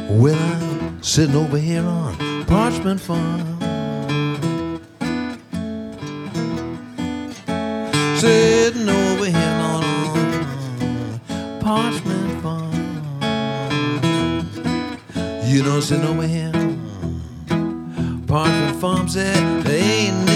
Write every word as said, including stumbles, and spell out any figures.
Well, I'm sitting over here on Parchment Farm, sitting over here on Parchment Farm. You know, sitting over here, Parchment Farm said, there ain't